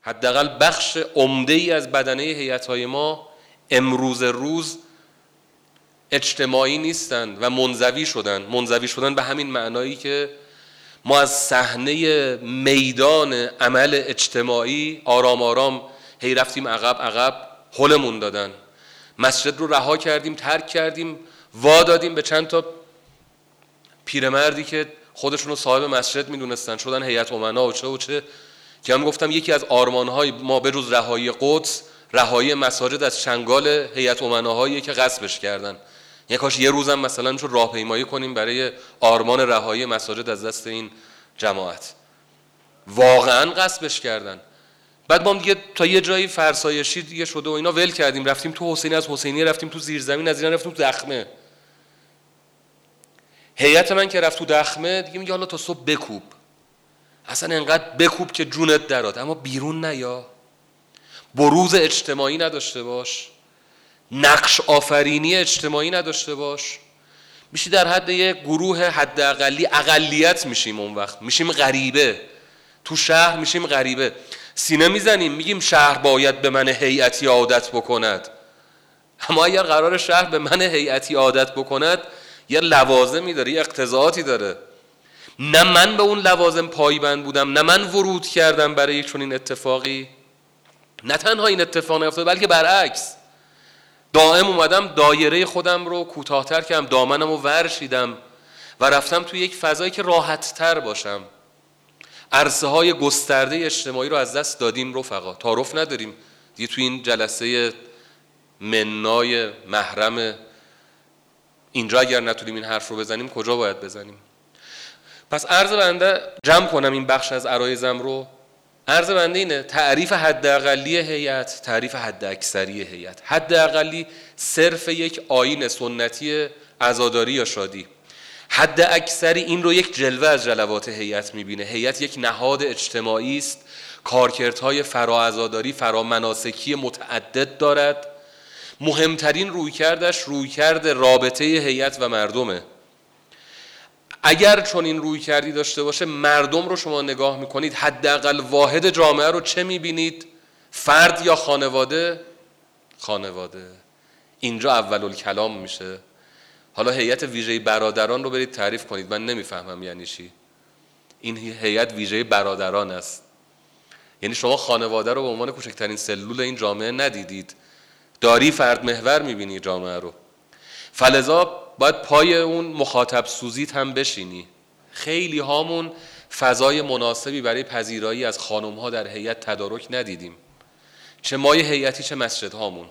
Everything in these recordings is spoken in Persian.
حداقل بخش عمده‌ای از بدنه هیئت‌های ما امروز روز اجتماعی نیستند و منزوی شدن به همین معنایی که ما از صحنه میدان عمل اجتماعی آرام آرام هی رفتیم عقب هلمون دادن. مسجد رو رها کردیم، ترک کردیم، وا دادیم به چند تا پیرمردی که خودشون رو صاحب مسجد میدونستن، شدن هیئت امنا و چه که هم گفتم یکی از آرمان‌های ما به جز رهایی قدس، رهایی مساجد از چنگال هیئت امناهایی که غصبش کردن. یعنی کاش یه روزم مثلا میشد راهپیمایی کنیم برای آرمان رهایی مساجد از دست این جماعت. واقعا غصبش کردن. بعد ما هم دیگه تا یه جایی فرسایشی دیگه شده و اینا ول کردیم، رفتیم تو حسینی، از حسینی رفتیم تو زیرزمین، از اینا رفتیم تو دخمه. هیئت من که رفت تو دخمه دیگه میگه حالا تا صبح بکوب، اصلا انقدر بکوب که جونت درات، اما بیرون نیا، بروز اجتماعی نداشته باش، نقش آفرینی اجتماعی نداشته باش، میشی در حد یه گروه حداقلی، اقلیت میشیم، اون وقت میشیم غریبه، تو شهر میشیم غریبه. سینه میزنیم میگیم شهر باید به من هیئتی عادت بکند، اما اگر قرار شهر به من هیئتی عادت بکند یه لوازمی داره، یه اقتضاعاتی داره. نه من به اون لوازم پایبند بودم، نه من ورود کردم برای یک چنین اتفاقی. نه تنها این اتفاق نیفتاد بلکه برعکس، دائم اومدم دایره خودم رو کوتاه‌تر کردم، دامنم رو ورشیدم و رفتم توی یک فضایی که راحت‌تر باشم. عرصه های گسترده اجتماعی رو از دست دادیم رفقا، تعارف نداریم دیگه. توی این جلسه منای محرم اینجا اگر نتونیم این حرف رو بزنیم کجا باید بزنیم؟ پس عرض بنده جمع کنم این بخش از عرایضم رو. عرض بنده اینه: تعریف حداقلی هیئت، تعریف حداکثری هیئت. حداقلی صرف یک آیین سنتی عزاداری یا شادی، حد اکثری این رو یک جلوه از جلوات هیئت میبینه. هیئت یک نهاد اجتماعی است، کارکردهای فراعزاداری، فرامناسکی متعدد دارد. مهمترین رویکردش رویکرد رابطه هیئت و مردمه. اگر چون این رویکردی داشته باشه، مردم رو شما نگاه میکنید، حداقل واحد جامعه رو چه میبینید؟ فرد یا خانواده؟ خانواده. اینجا اول الکلام میشه. حالا هیئت ویژه برادران رو برید تعریف کنید، من نمیفهمم یعنی چی. این هیئت ویژه برادران است، یعنی شما خانواده رو به عنوان کوچکترین سلول این جامعه ندیدید، داری فرد محور میبینی جامعه رو. فلذا باید پای اون مخاطب سوزیت هم بشینی. خیلی هامون فضای مناسبی برای پذیرایی از خانم ها در هیئت تدارک ندیدیم، چه مای هیئتی چه مسجد هامون.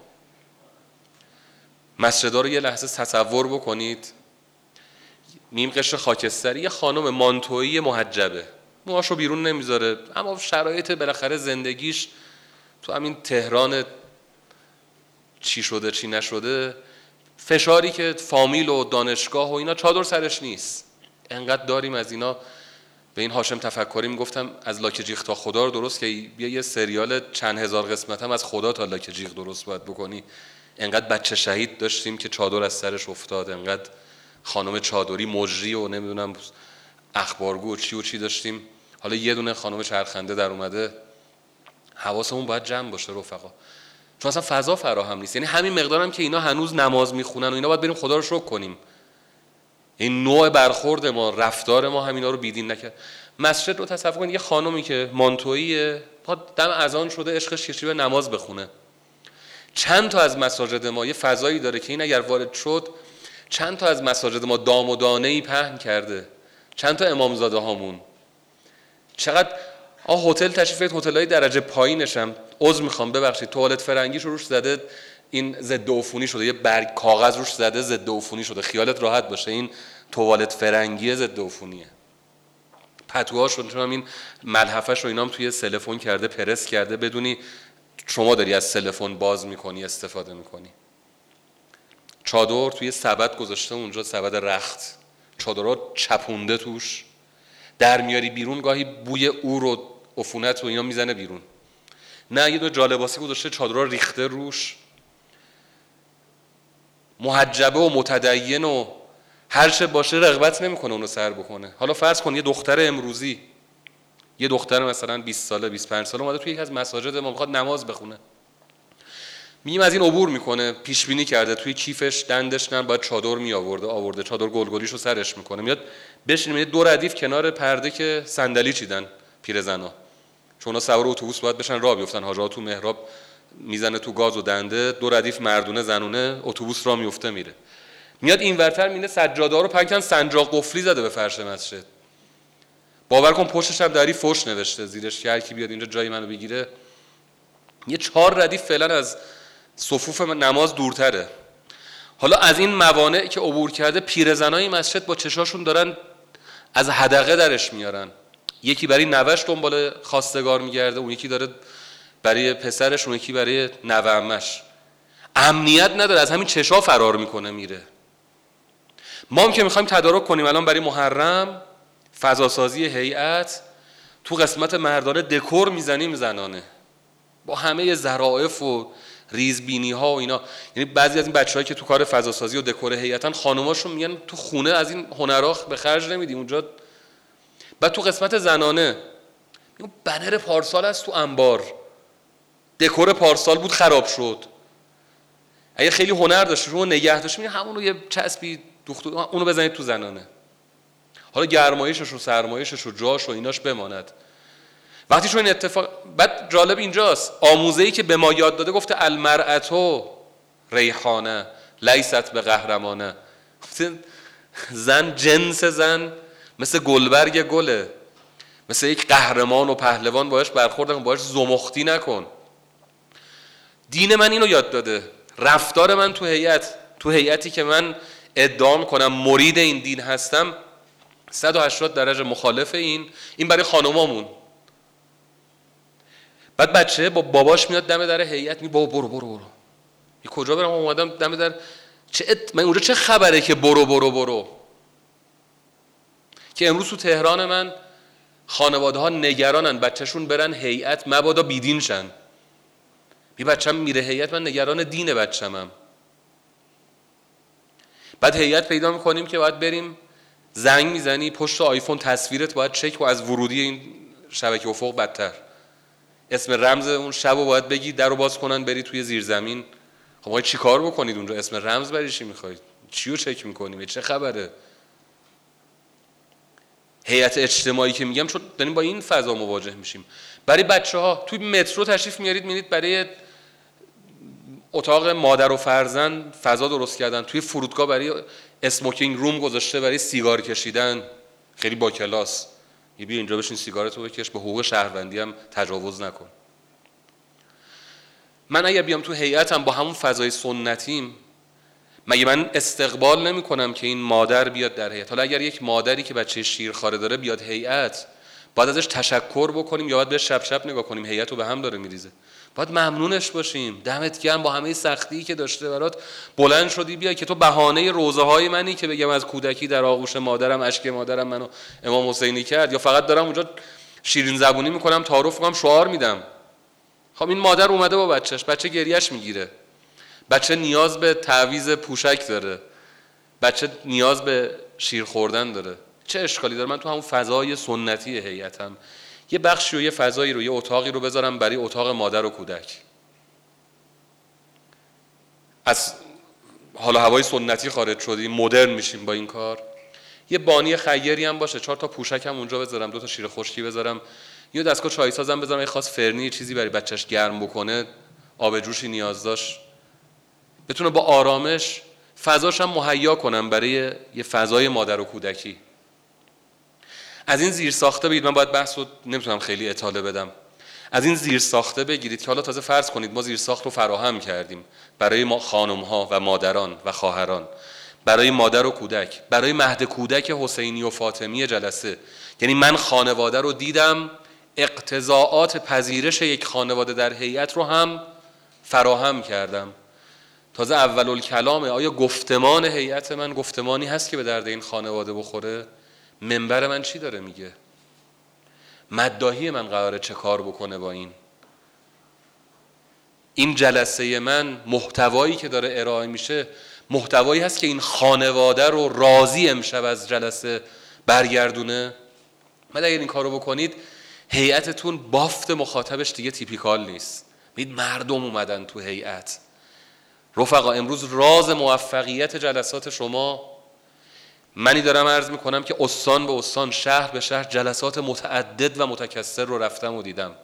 مسجدها رو یه لحظه تصور بکنید، نیم قشر خاکستری، یه خانم مانتویی محجبه، موهاشو بیرون نمیذاره، اما شرایط بالاخره زندگیش تو همین تهران چی شده چی نشده، فشاری که فامیل و دانشگاه و اینا، چادر سرش نیست. انقدر داریم از اینا. به این هاشم تفکری میگفتم از لاک جیغ تا خدا رو درست که یه سریال چند هزار قسمت هم از خدا تا لاک جیغ درست باید بکنی. انقدر بچه شهید داشتیم که چادر از سرش افتاد، انقدر خانم چادری مجری و نمیدونم اخبارگو و چی داشتیم. حالا یه دونه خانم چرخنده در اومده. حواسمون باید جمع باشه رفقا، چون اصلا فضا فراهم نیست. یعنی همین مقدارم که اینا هنوز نماز میخونن و اینا، باید بریم خدا رو شکر کنیم. این نوع برخورد ما، رفتار ما همینا رو بیدین نکرد. مسجد رو تصور کنید، یه خانومی که مانتوییه، دم اذان شده عشقش کشید به نماز بخونه. چند تا از مساجد ما یه فضایی داره که این اگر وارد شد، چند تا از مساجد ما دام و دانه‌ای پهن کرده. چند تا امامزاده هامون چقدر هتل تشریف دارید، هتل‌های درجه پایینش هم عذر میخوام ببخشید، توالت فرنگیش روش زده این ضد عفونی شده، یه برگ کاغذ روش زده ضد عفونی شده. خیالت راحت باشه این توالت فرنگی ضد عفونیه. پتوهاشون چون این ملحفه‌ش رو اینام توی سلفون کرده، پرس کرده، بدونی شما داری از سلفون باز میکنی استفاده میکنی. چادر توی سبد گذاشته اونجا، سبد رخت، چادرها چپونده توش، در میاری بیرون گاهی بوی اور و عفونت و اینا میزنه بیرون. نه یه دو جالباسی گذاشته چادرها ریخته روش، محجبه و متدین و هر چه باشه رغبت نمیکنه اونو سر بکنه. حالا فرض کن یه دختر امروزی، یه دختر مثلا 20 ساله 25 ساله اومده توی یک از مساجد ما میخواد نماز بخونه، میگیم از این عبور میکنه، پیش بینی کرده توی کیفش دندش باید چادر می آورده چادر گلگلیشو سرش میکنه، میاد بشینه، میاد دو ردیف کنار پرده که صندلی چیدن پیرزنا، چون سوار اتوبوس باید بشن راه بیفتن، حاجا تو محراب میزنه تو گاز و دنده، دو ردیف مردونه زنونه، اتوبوس راه میفته میره، میاد این ورتر مینه سجاده ها رو پنکن سنجاق قفلی زده به فرش مسجد، باور کن پشتش هم دری فوش نوشته زیرش که هر کی بیاد اینجا جای منو بگیره. یه 4 ردیف فعلا از صفوف نماز دورتره. حالا از این موانع که عبور کرده، پیرزنای مسجد با چشاشون دارن از حدقه درش میارن، یکی برای نوش دنبال خواستگار میگرده، اون یکی داره برای پسرش، اون یکی برای نوه عمش، امنیت نداره، از همین چشا فرار میکنه میره. ما هم که میخوایم تدارک کنیم الان برای محرم فضاسازی هیئت، تو قسمت مردانه دکور میزنیم زنانه با همه ظرافت و ریزبینی ها و اینا. یعنی بعضی از این بچه‌هایی که تو کار فضاسازی و دکور هیئتن، خانماشون میگن تو خونه از این هنرها به خرج نمیدیم اونجا. بعد تو قسمت زنانه اون بنر پارسال هست تو انبار، دکور پارسال بود خراب شد، اگه خیلی هنر داشت رو نگه داشت میگن همون رو یه چسبی دوخت اونو بزنید تو زنانه، حالا گرمایشش و سرمایشش و جاش و ایناش بماند. وقتی شو این اتفاق، بعد جالب اینجاست آموزه‌ای که به ما یاد داده گفته المرأة ریحانه لیست به قهرمانه، زن جنس زن مثل گلبرگ گله، مثل یک قهرمان و پهلوان باش برخورد نکن، باش زمختی نکن. دین من اینو یاد داده، رفتار من تو هیئتی که من ادعا میکنم مرید این دین هستم 180 درجه مخالف این برای خانومامون. بعد بچه با باباش میاد دم در هیئت، می بابا برو می کجا برم، اومدم دم در من اونجا چه خبره که برو که امروز تو تهران من خانواده ها نگرانن بچهشون برن هیئت مبادا بیدین شن. بی بچم میره هیئت، من نگران دین بچمم. بعد هیئت پیدا میکنیم که باید بریم زنگ میزنی پشت آیفون تصویرت باید چک و از ورودی این شبکه افق بدتر، اسم رمز اون شب رو باید بگی، در رو باز کنن بری توی زیرزمین. خب باید چی کار بکنید اونجا؟ اسم رمز برای چی میخواید؟ چی رو چک میکنیم؟ چه خبره؟ هیئت اجتماعی که میگم چون داریم با این فضا مواجه میشیم. برای بچه ها توی مترو تشریف میارید میرید برای اتاق مادر و فرزند فضا درست کردن، توی فرودگاه برای اسموکینگ روم گذاشته برای سیگار کشیدن، خیلی با کلاس. بیا اینجا بشین سیگارتو بکش، به حقوق شهروندی هم تجاوز نکن. من اگر بیام تو هیئتم با همون فضای سنتیم، مگه من استقبال نمی کنم که این مادر بیاد در هیئت؟ حالا اگر یک مادری که بچه شیرخواره داره بیاد هیئت، باید ازش تشکر بکنیم یا باید به شب نگاه کنیم هیئت رو به هم داره میریزه؟ باید ممنونش باشیم، دمت گرم با همه سختی که داشته برات بلند شدی بیا که تو بهانه روزه های منی که بگم از کودکی در آغوش مادرم اشک مادرم منو امام حسینی کرد، یا فقط دارم اونجا شیرین زبونی میکنم تعارف میکنم شعار میدم. خب این مادر اومده با بچهش، بچه گریهش میگیره، بچه نیاز به تعویض پوشک داره، بچه نیاز به شیر خوردن داره، چه اشکالی داره من تو همون فضای سنتی هیئتم یه بخشی و یه فضایی رو یه اتاقی رو بذارم برای اتاق مادر و کودک؟ از حالا هوای سنتی خارج شدیم، مدرن میشیم با این کار. یه بانی خیری هم باشه، 4 تا پوشک هم اونجا بذارم، 2 تا شیر خشکی بذارم، یه دستگاه چای سازم بذارم، یه خاص فرنی چیزی برای بچهش گرم بکنه، آب جوشی نیاز داشت، بتونه با آرامش فضاش هم مهیا کنم برای یه فضای مادر و کودکی. از این زیر ساخته بگید، من باید بحث رو نمیتونم خیلی اطاله بدم، از این زیر ساخته بگیرید که حالا تازه فرض کنید ما زیر ساخت رو فراهم کردیم برای ما خانم‌ها و مادران و خواهران، برای مادر و کودک، برای مهد کودک حسینی و فاطمی جلسه. یعنی من خانواده رو دیدم، اقتضاعات پذیرش یک خانواده در هیئت رو هم فراهم کردم. تازه اولالکلامه. آیا گفتمان هیئت من گفتمانی هست که به درد این خانواده بخوره؟ منبر من چی داره میگه؟ مداحی من قراره چه کار بکنه با این جلسه من؟ محتوایی که داره ارائه میشه محتوایی هست که این خانواده رو راضی امشب از جلسه برگردونه؟ بعد اگر این کارو بکنید هیئتتون بافت مخاطبش دیگه تیپیکال نیست. ببین مردم اومدن تو هیئت. رفقا امروز راز موفقیت جلسات شما، منی دارم عرض میکنم که استان به استان، شهر به شهر جلسات متعدد و متکثر رو رفتم و دیدم.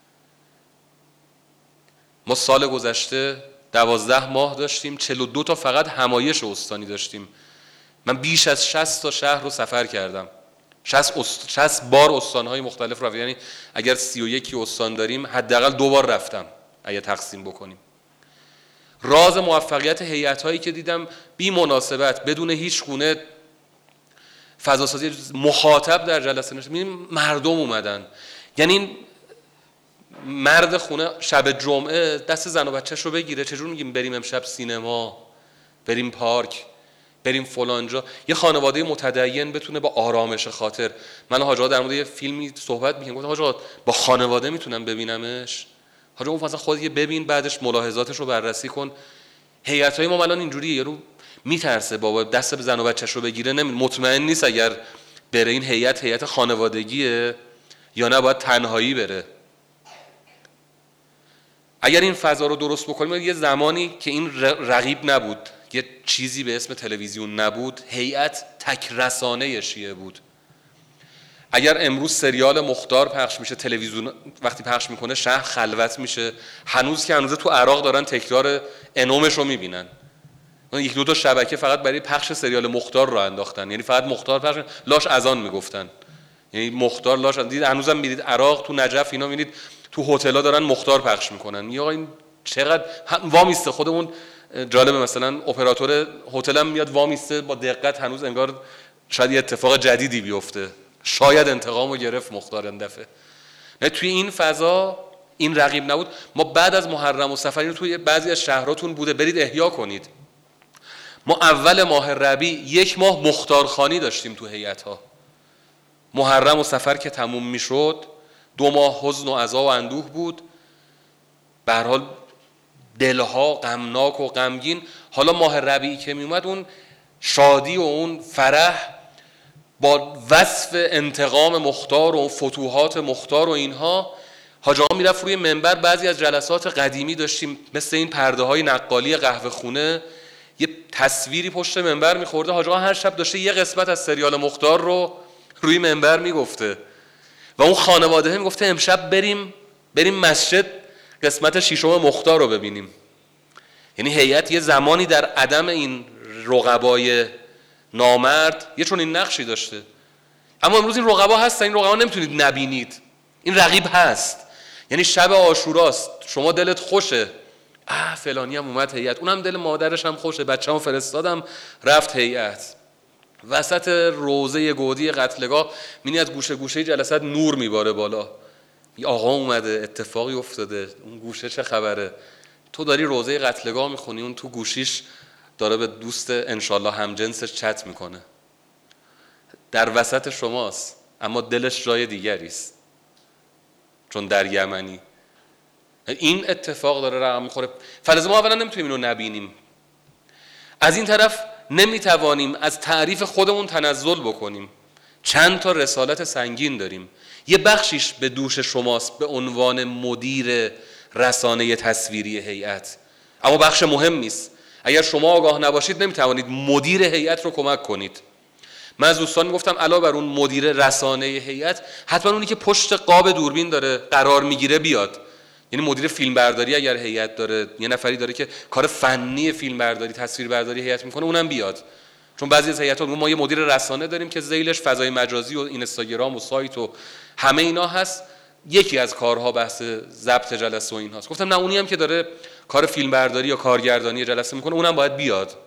ما سال گذشته 12 ماه داشتیم، 42 تا فقط همایش استانی داشتیم. من بیش از 60 تا شهر رو سفر کردم، 60 بار استانهای مختلف رفتم. یعنی اگر 31 استان داریم حداقل 2 بار رفتم اگه تقسیم بکنیم. راز موفقیت هیئت‌هایی که دیدم بی مناسبت بدون هیچ گونه فضاسازی مخاطب در جلسه نشد. مردم اومدن. یعنی این مرد خونه شب جمعه دست زن و بچه‌ش رو بگیره، چجور میگیم بریم امشب سینما، بریم پارک، بریم فلان جا، یه خانواده متدین بتونه با آرامش خاطر. من حاج آقا در مورد یه فیلمی صحبت می‌کردم، گفتم حاج آقا با خانواده میتونم ببینمش؟ حاج آقا مثلا خودت ببین، بعدش ملاحظاتش رو بررسی کن. هیئت‌های ما الان اینجوریه، یارو میترسه بابا دست زن و بچه‌ش رو بگیره، مطمئن نیست اگر بره این هیئت خانوادگیه یا نه باید تنهایی بره. اگر این فضا رو درست بکنیم، یه زمانی که این رقیب نبود، یه چیزی به اسم تلویزیون نبود، هیئت تک رسانه شیعه بود. اگر امروز سریال مختار پخش میشه، تلویزیون وقتی پخش میکنه شهر خلوت میشه. هنوز که هنوز تو عراق دارن تکرار انومش رو میبینن. یک دو تا شبکه فقط برای پخش سریال مختار رو انداختن، یعنی فقط مختار پخش، لاش اذان میگفتن، یعنی مختار لاش. دید هنوزم میرید عراق تو نجف اینا میبینید تو هتل‌ها دارن مختار پخش میکنن. یا این چقدر وامیسته. خودمون جالبه مثلا اپراتور هتلم میاد وامیسته با دقت، هنوز انگار شاید یه اتفاق جدیدی بیفته، شاید انتقامو گرفت مختار این دفعه. نه توی این فضا این رقیب نبود. ما بعد از محرم و صفر، توی بعضی از شهراتون بوده، برید احیا کنید. ما اول ماه ربیع 1 ماه مختارخوانی داشتیم تو هیئت‌ها. محرم و صفر که تموم میشد 2 ماه حزن و عزا و اندوه بود، به هر حال دلها غمناک و غمگین. حالا ماه ربیعی که میومد اون شادی و اون فرح با وصف انتقام مختار و فتوحات مختار و اینها، حاج آقا میرفت روی منبر. بعضی از جلسات قدیمی داشتیم مثل این پرده های نقالی قهوه خونه، یه تصویری پشت منبر میخورده، حاج آقا هر شب داشته یه قسمت از سریال مختار رو روی منبر میگفته و اون خانواده میگفته امشب بریم مسجد قسمت 6 مختار رو ببینیم. یعنی هیئت یه زمانی در عدم این رقبای نامرد یه چون این نقشی داشته. اما امروز این رقبا هستن، این رقبا نمیتونید نبینید، این رقیب هست. یعنی شب عاشوراست، شما دلت خوشه، فلانی هم اومد هیئت، اونم دل مادرش هم خوشه، بچه‌مو فرستادم رفت هیئت. وسط روزه گودی قتلگاه می‌بینی از گوشه گوشه جلسات نور میباره بالا، آقا اومده، اتفاقی افتاده، اون گوشه چه خبره. تو داری روزه قتلگاه میخونی، اون تو گوشیش داره به دوست انشالله همجنسش چت میکنه، در وسط شماست اما دلش جای دیگری است، چون در یمنی. این اتفاق داره رقم میخوره. فلزا ما اولا نمیتونیم اینو نبینیم، از این طرف نمیتوانیم از تعریف خودمون تنزل بکنیم. چند تا رسالت سنگین داریم، یه بخشیش به دوش شماست به عنوان مدیر رسانه تصویری هیئت، اما بخش مهمی است. اگر شما آگاه نباشید نمیتوانید مدیر هیئت رو کمک کنید. من از دوستان میگفتم علاوه بر اون مدیر رسانه هیئت، حتما اونی که پشت قاب دوربین داره قرار میگیره بیاد. یعنی مدیر فیلمبرداری اگر هیئت داره، یه نفری داره که کار فنی فیلمبرداری تصویربرداری هیئت میکنه، اونم بیاد. چون بعضی از هیئت‌ها ما یه مدیر رسانه داریم که ذیلش فضای مجازی و اینستاگرام و سایت و همه اینا هست، یکی از کارها بحث ضبط جلسه و این هاست. گفتم نه، اونی هم که داره کار فیلمبرداری یا کارگردانی جلسه میکنه اونم باید بیاد.